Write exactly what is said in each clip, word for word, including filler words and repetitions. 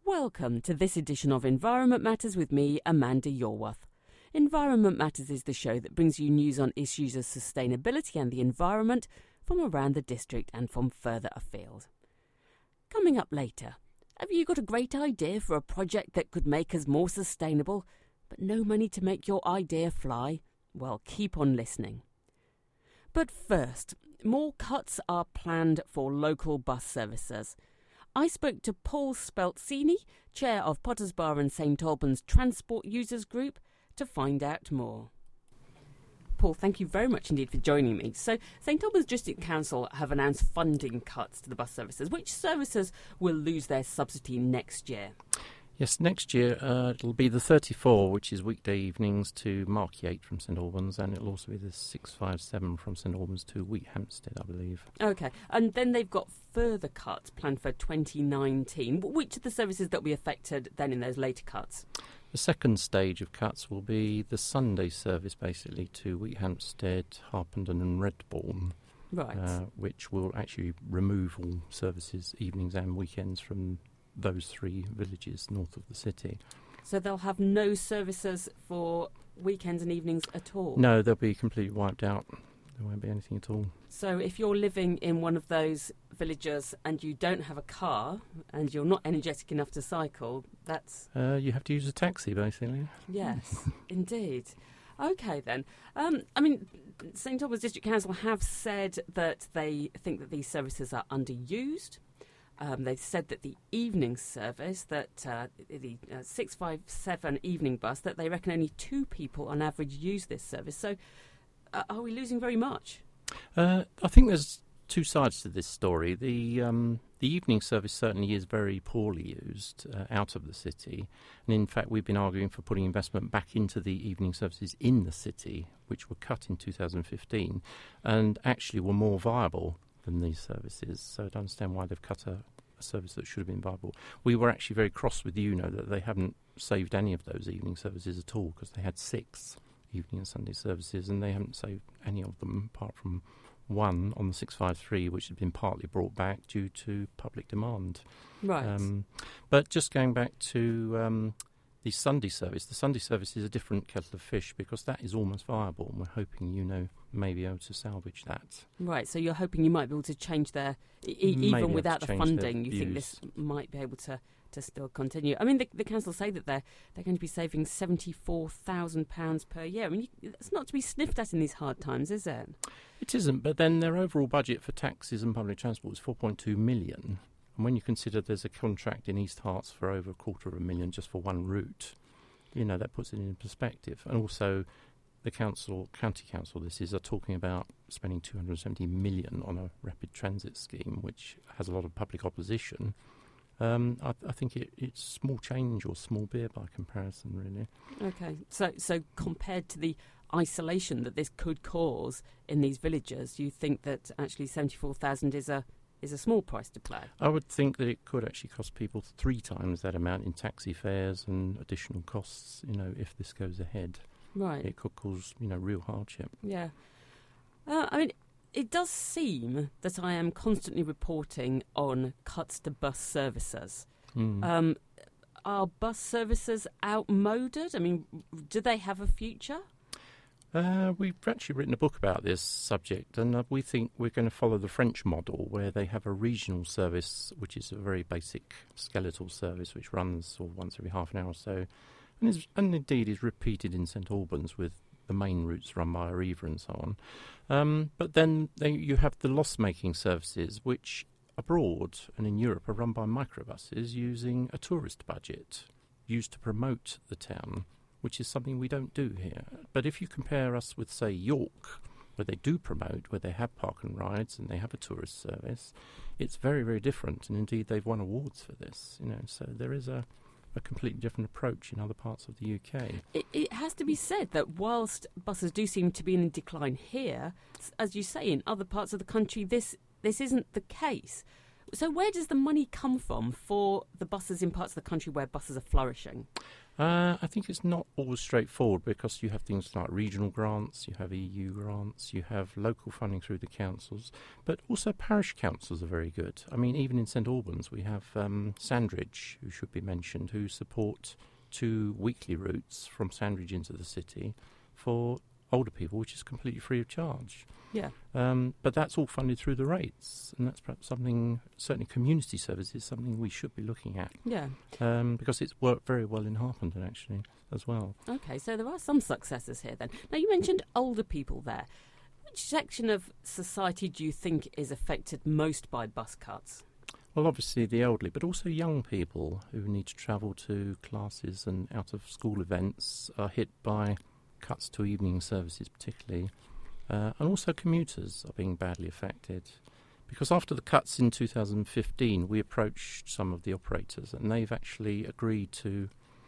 Welcome to this edition of Environment Matters with me, Amanda Yorworth. Environment Matters is the show that brings you news on issues of sustainability and the environment from around the district and from further afield. Coming up later, have you got a great idea for a project that could make us more sustainable, but no money to make your idea fly? Well, keep on listening. But first, more cuts are planned for local bus services. I spoke to Paul Speltzini, chair of Potters Bar and St Albans Transport Users Group, to find out more. Paul, thank you very much indeed for joining me. So, St Albans District Council have announced funding cuts to the bus services. Which services will lose their subsidy next year? Yes, next year uh, it'll be the thirty-four, which is weekday evenings to Markyate from St Albans, and it'll also be the six five seven from St Albans to Wheathampstead, I believe. OK, and then they've got further cuts planned for twenty nineteen. Which are the services that will be affected then in those later cuts? The second stage of cuts will be the Sunday service, basically, to Wheathampstead, Harpenden and Redbourne, right? Uh, which will actually remove all services, evenings and weekends, from those three villages north of the city. So they'll have no services for weekends and evenings at all? No, they'll be completely wiped out. There won't be anything at all. So if you're living in one of those villages and you don't have a car and you're not energetic enough to cycle, that's... Uh, you have to use a taxi, basically. Yes, indeed. OK, then. Um, I mean, St Albans District Council have said that they think that these services are underused. Um, they've said that the evening service, that uh, the uh, six five seven evening bus, that they reckon only two people on average use this service. So uh, are we losing very much? Uh, I think there's two sides to this story. The um, the evening service certainly is very poorly used uh, out of the city. And in fact, we've been arguing for putting investment back into the evening services in the city, which were cut in two thousand fifteen, and actually were more viable than these services. So I don't understand why they've cut a, a service that should have been viable. We were actually very cross with U N O that they haven't saved any of those evening services at all, because they had six evening and Sunday services and they haven't saved any of them apart from one on the six five three, which had been partly brought back due to public demand. Right. Um, but just going back to um, the Sunday service, the Sunday service is a different kettle of fish because that is almost viable, and we're hoping, you know, may be able to salvage that. Right, so you're hoping you might be able to change their... E- even without the funding, you views. think this might be able to, to still continue? I mean, the, the council say that they're, they're going to be saving seventy-four thousand pounds per year. I mean, you, it's not to be sniffed at in these hard times, is it? It isn't, but then their overall budget for taxis and public transport is four point two million. And when you consider there's a contract in East Herts for over a quarter of a million just for one route, you know, that puts it in perspective. And also, the council, county council, this is, are talking about spending two hundred seventy million on a rapid transit scheme, which has a lot of public opposition. Um, I, I think it, it's small change or small beer by comparison, really. OK, so so compared to the isolation that this could cause in these villages, you think that actually seventy-four thousand is a is a small price to pay? I would think that it could actually cost people three times that amount in taxi fares and additional costs, you know, if this goes ahead. Right. It could cause, you know, real hardship. Yeah. Uh, I mean, it does seem that I am constantly reporting on cuts to bus services. Mm. Um, are bus services outmoded? I mean, do they have a future? Uh, we've actually written a book about this subject, and uh, we think we're going to follow the French model, where they have a regional service, which is a very basic skeletal service, which runs sort of once every half an hour or so, and, is, and indeed is repeated in St Albans with the main routes run by Arriva and so on. Um, but then they, you have the loss-making services, which abroad and in Europe are run by microbuses using a tourist budget used to promote the town, which is something we don't do here. But if you compare us with, say, York, where they do promote, where they have park and rides and they have a tourist service, it's very, very different. And indeed, they've won awards for this. You know, so there is a, a completely different approach in other parts of the U K. It, it has to be said that whilst buses do seem to be in decline here, as you say, in other parts of the country, this this isn't the case. So where does the money come from for the buses in parts of the country where buses are flourishing? Uh, I think it's not always straightforward because you have things like regional grants, you have E U grants, you have local funding through the councils, but also parish councils are very good. I mean, even in St Albans, we have um, Sandridge, who should be mentioned, who support two weekly routes from Sandridge into the city for older people, which is completely free of charge. Yeah. Um, but that's all funded through the rates, and that's perhaps something, certainly community services, something we should be looking at. Yeah. Um, because it's worked very well in Harpenden, actually, as well. OK, so there are some successes here then. Now, you mentioned older people there. Which section of society do you think is affected most by bus cuts? Well, obviously the elderly, but also young people who need to travel to classes and out-of-school events are hit by cuts to evening services particularly. Uh, and also commuters are being badly affected. Because after the cuts in two thousand fifteen, we approached some of the operators and they've actually agreed to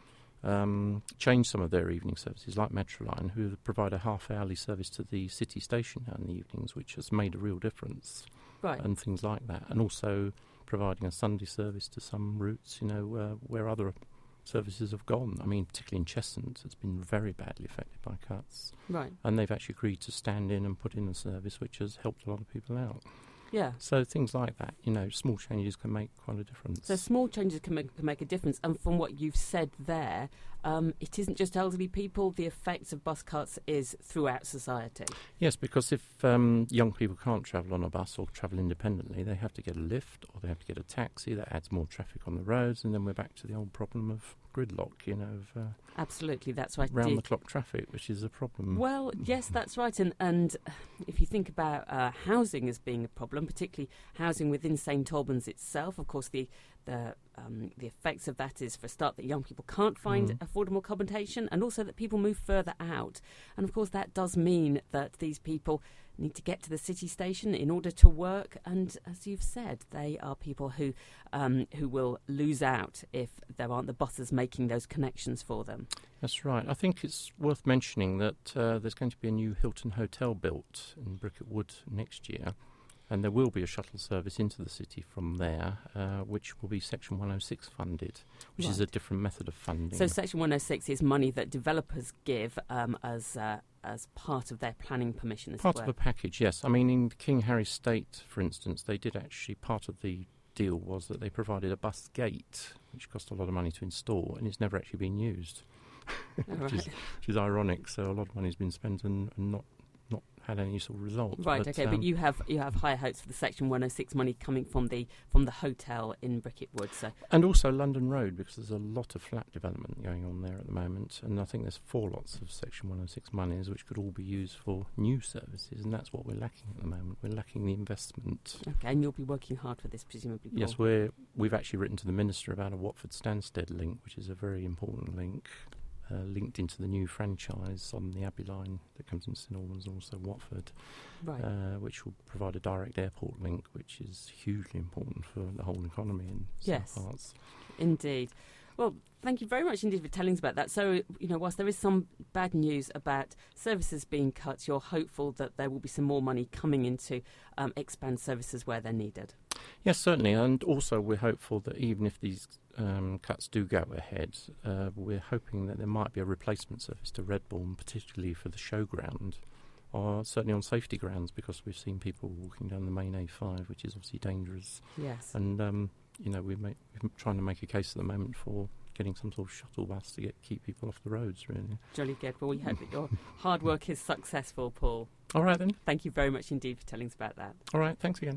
um, change some of their evening services, like Metroline, who provide a half-hourly service to the city station in the evenings, which has made a real difference. Right. And things like that. And also providing a Sunday service to some routes, you know, uh, where other services have gone. I mean, particularly in Cheshunt, it's been very badly affected by cuts. Right. And they've actually agreed to stand in and put in a service which has helped a lot of people out. Yeah. So things like that, you know, small changes can make quite a difference. So small changes can make, can make a difference. And from what you've said there, um, it isn't just elderly people. The effects of bus cuts is throughout society. Yes, because if um, young people can't travel on a bus or travel independently, they have to get a lift or they have to get a taxi. That adds more traffic on the roads, and then we're back to the old problem of gridlock, you know, of uh, absolutely, that's right. round-the-clock traffic, which is a problem. Well, yes, that's right. And and if you think about uh, housing as being a problem, particularly housing within St Albans itself, of course, the the um, the effects of that is, for a start, that young people can't find mm. affordable accommodation, and also that people move further out. And of course, that does mean that these people need to get to the city station in order to work. And as you've said, they are people who um, who will lose out if there aren't the buses making those connections for them. That's right. I think it's worth mentioning that uh, there's going to be a new Hilton Hotel built in Bricket Wood next year. And there will be a shuttle service into the city from there, uh, which will be Section one oh six funded, which right. is a different method of funding. So Section one oh six is money that developers give um, as uh, as part of their planning permission, as Part it were. of a package, yes. I mean, in King Harry State, for instance, they did actually, part of the deal was that they provided a bus gate, which cost a lot of money to install, and it's never actually been used, oh, which, right. is, which is ironic. So a lot of money has been spent and, and not not had any sort of result. Right, but, okay, um, but you have you have higher hopes for the Section one oh six money coming from the from the hotel in Bricket Wood. So. And also London Road, because there's a lot of flat development going on there at the moment, and I think there's four lots of Section one oh six monies which could all be used for new services, and that's what we're lacking at the moment. We're lacking the investment. Okay, and you'll be working hard for this, presumably, Paul? Yes, we're, we've actually written to the Minister about a Watford-Stansted link, which is a very important link. Uh, linked into the new franchise on the Abbey line that comes into St Albans and also Watford, right. uh, which will provide a direct airport link, which is hugely important for the whole economy in yes. some parts. Indeed. Well, thank you very much indeed for telling us about that. So, you know, whilst there is some bad news about services being cut, you're hopeful that there will be some more money coming in to um, expand services where they're needed. Yes, certainly. And also we're hopeful that even if these um, cuts do go ahead, uh, we're hoping that there might be a replacement service to Redbourne, particularly for the showground, or certainly on safety grounds, because we've seen people walking down the main A five, which is obviously dangerous. Yes. And, um, you know, we're, make, we're trying to make a case at the moment for getting some sort of shuttle bus to get keep people off the roads, really. Jolly good. Well, we hope that your hard work is successful, Paul. All right, then. Thank you very much indeed for telling us about that. All right, thanks again.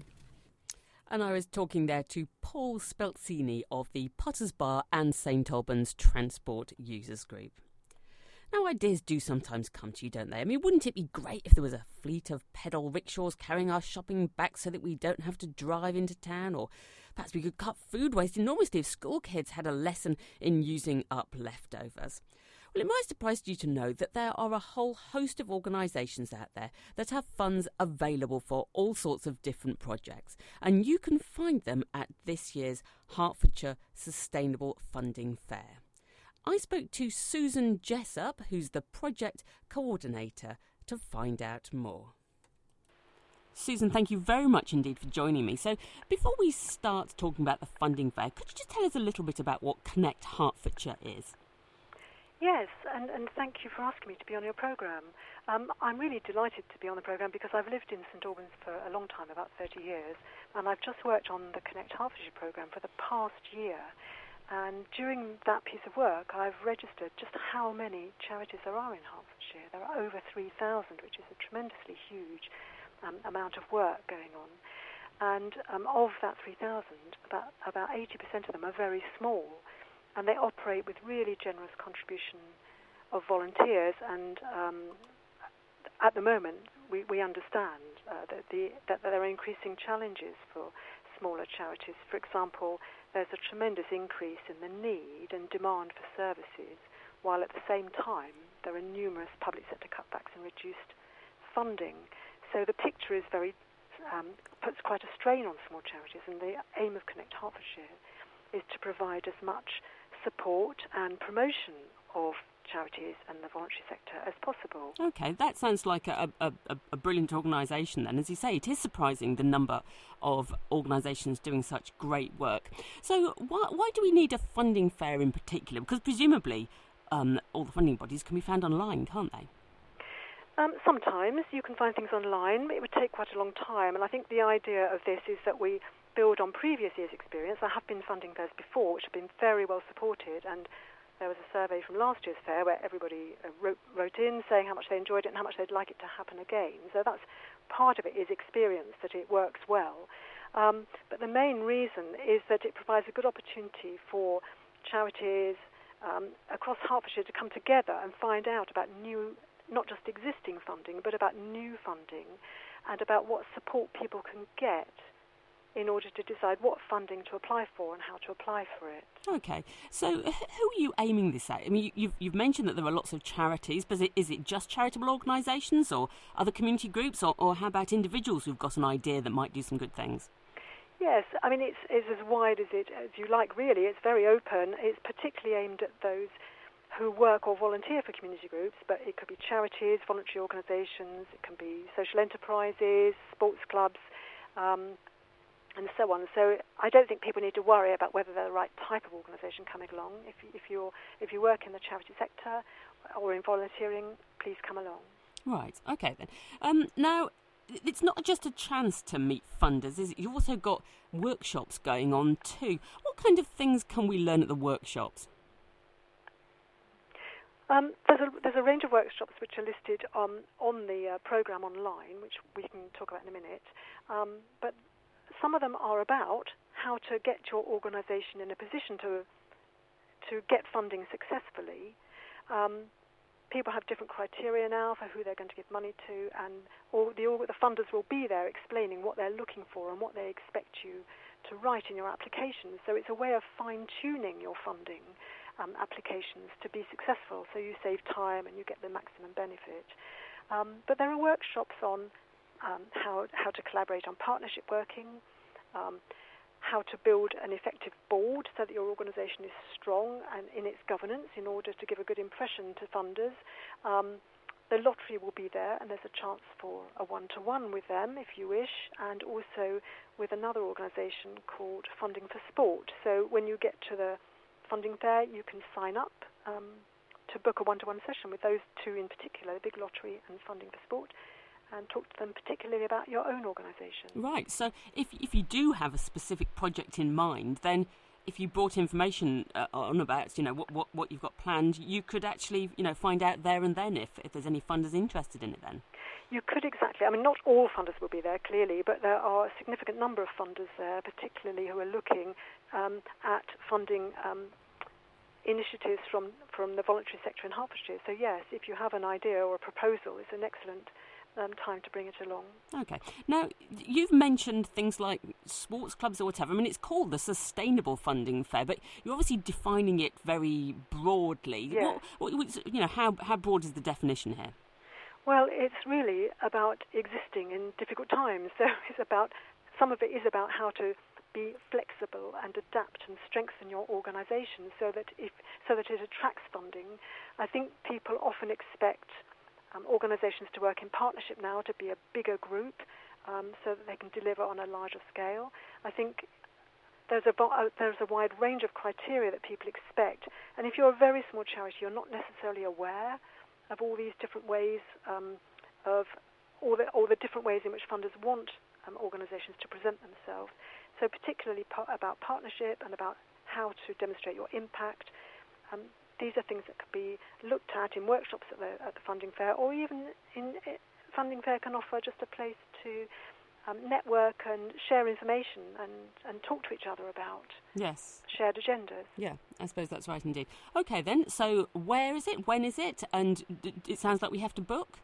And I was talking there to Paul Speltzini of the Potters Bar and St Albans Transport Users Group. Now, ideas do sometimes come to you, don't they? I mean, wouldn't it be great if there was a fleet of pedal rickshaws carrying our shopping back so that we don't have to drive into town? Or perhaps we could cut food waste enormously if school kids had a lesson in using up leftovers. Well, it might surprise you to know that there are a whole host of organisations out there that have funds available for all sorts of different projects, and you can find them at this year's Hertfordshire Sustainable Funding Fair. I spoke to Susan Jessup, who's the project coordinator, to find out more. Susan, thank you very much indeed for joining me. So before we start talking about the funding fair, could you just tell us a little bit about what Connect Hertfordshire is? Yes, and, and thank you for asking me to be on your programme. Um, I'm really delighted to be on the programme because I've lived in St Albans for a long time, about thirty years, and I've just worked on the Connect Hertfordshire programme for the past year. And during that piece of work, I've registered just how many charities there are in Hertfordshire. There are over three thousand, which is a tremendously huge um, amount of work going on. And um, of that three thousand, about, about eighty percent of them are very small, and they operate with really generous contribution of volunteers. And um, at the moment, we, we understand uh, that, the, that there are increasing challenges for smaller charities. For example, there's a tremendous increase in the need and demand for services, while at the same time there are numerous public sector cutbacks and reduced funding. So the picture is very um, puts quite a strain on small charities, and the aim of Connect Hertfordshire is to provide as much support and promotion of charities and the voluntary sector as possible. OK, that sounds like a, a, a, a brilliant organisation then. As you say, it is surprising the number of organisations doing such great work. So why, why do we need a funding fair in particular? Because presumably um, all the funding bodies can be found online, can't they? Um, sometimes you can find things online. It would take quite a long time, and I think the idea of this is that we build on previous year's experience. There have been funding fairs before which have been very well supported, and there was a survey from last year's fair where everybody uh, wrote, wrote in saying how much they enjoyed it and how much they'd like it to happen again. So that's part of it, is experience that it works well. Um, but the main reason is that it provides a good opportunity for charities um, across Hertfordshire to come together and find out about new, not just existing funding, but about new funding and about what support people can get in order to decide what funding to apply for and how to apply for it. OK, so who are you aiming this at? I mean, you've, you've mentioned that there are lots of charities, but is it, is it just charitable organisations or other community groups, or, or how about individuals who've got an idea that might do some good things? Yes, I mean, it's, it's as wide as it as you like, really. It's very open. It's particularly aimed at those who work or volunteer for community groups, but it could be charities, voluntary organisations, it can be social enterprises, sports clubs, um, and so on. So I don't think people need to worry about whether they're the right type of organisation coming along. If, if, you're, if you work in the charity sector or in volunteering, please come along. Right, OK then. Um, now, it's not just a chance to meet funders, is it? You've also got workshops going on too. What kind of things can we learn at the workshops? Um, there's, a, there's a range of workshops which are listed um, on the uh, programme online, which we can talk about in a minute. Um, but some of them are about how to get your organisation in a position to to get funding successfully. Um, people have different criteria now for who they're going to give money to, and all the, all the funders will be there explaining what they're looking for and what they expect you to write in your applications. So it's a way of fine-tuning your funding um, applications to be successful, so you save time and you get the maximum benefit. Um, but there are workshops on Um, how, how to collaborate on partnership working, um, how to build an effective board so that your organisation is strong and in its governance in order to give a good impression to funders. Um, the lottery will be there, and there's a chance for a one-to-one with them if you wish, and also with another organisation called Funding for Sport. So when you get to the funding fair, you can sign up um, to book a one-to-one session with those two in particular, the Big Lottery and Funding for Sport, and talk to them particularly about your own organisation. Right, so if if you do have a specific project in mind, then if you brought information uh, on about, you know, what, what, what you've got planned, you could actually, you know, find out there and then if, if there's any funders interested in it then. You could, exactly. I mean, not all funders will be there, clearly, but there are a significant number of funders there, particularly who are looking um, at funding um, initiatives from, from the voluntary sector in Hertfordshire. So, yes, if you have an idea or a proposal, it's an excellent Um, time to bring it along. OK. Now, you've mentioned things like sports clubs or whatever. I mean, it's called the Sustainable Funding Fair, but you're obviously defining it very broadly. Yes. What, what, you know, how, how broad is the definition here? Well, it's really about existing in difficult times. So it's about, some of it is about how to be flexible and adapt and strengthen your organisation so that if so that it attracts funding. I think people often expect Um, organisations to work in partnership now, to be a bigger group, um, so that they can deliver on a larger scale. I think there's a, there's a wide range of criteria that people expect. And if you're a very small charity, you're not necessarily aware of all these different ways, um, of all the, all the different ways in which funders want um, organisations to present themselves. So particularly par- about partnership and about how to demonstrate your impact. Um, these are things that could be looked at in workshops at the, at the funding fair, or even in uh, funding fair can offer just a place to um, network and share information and, and talk to each other about yes. shared agendas. Yeah, I suppose that's right indeed. Okay then, so where is it? When is it? And d- it sounds like we have to book?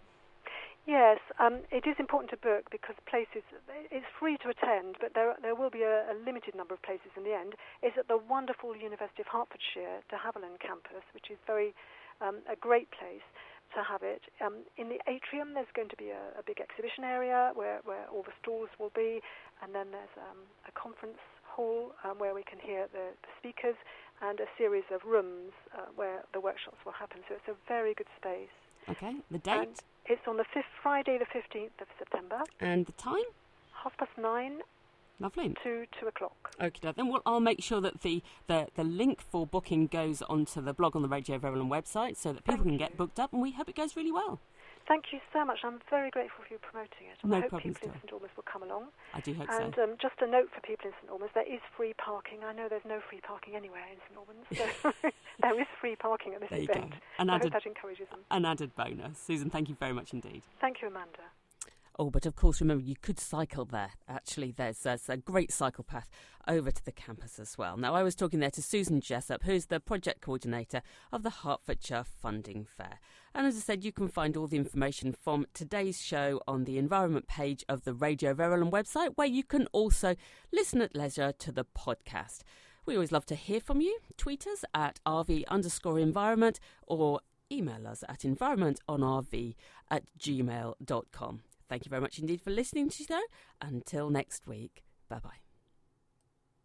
Yes, um, it is important to book because places, it's free to attend, but there there will be a, a limited number of places in the end. It's at the wonderful University of Hertfordshire de Havilland campus, which is very um, a great place to have it. Um, in the atrium, there's going to be a, a big exhibition area where, where all the stalls will be, and then there's um, a conference hall um, where we can hear the, the speakers, and a series of rooms uh, where the workshops will happen. So it's a very good space. Okay, the date? And it's on the fifth, Friday the fifteenth of September. And the time? Half past nine. Lovely. To two o'clock. Okay, then well, I'll make sure that the, the, the link for booking goes onto the blog on the Radio Verulam website so that people Thank can you. get booked up, and we hope it goes really well. Thank you so much. I'm very grateful for you promoting it. No I hope problems people at in St Albans will come along. I do hope and, so. And um, just a note for people in St Albans, there is free parking. I know there's no free parking anywhere in St Albans, so there is free parking at this There you event. go. An I added, hope that encourages them. An added bonus. Susan, thank you very much indeed. Thank you, Amanda. Oh, but of course, remember, you could cycle there. Actually, there's, there's a great cycle path over to the campus as well. Now, I was talking there to Susan Jessup, who's the project coordinator of the Hertfordshire Funding Fair. And as I said, you can find all the information from today's show on the environment page of the Radio Verulam website, where you can also listen at leisure to the podcast. We always love to hear from you. Tweet us at rv underscore environment or email us at environmentonrv at gmail dot com. Thank you very much indeed for listening to the show. Until next week, bye-bye.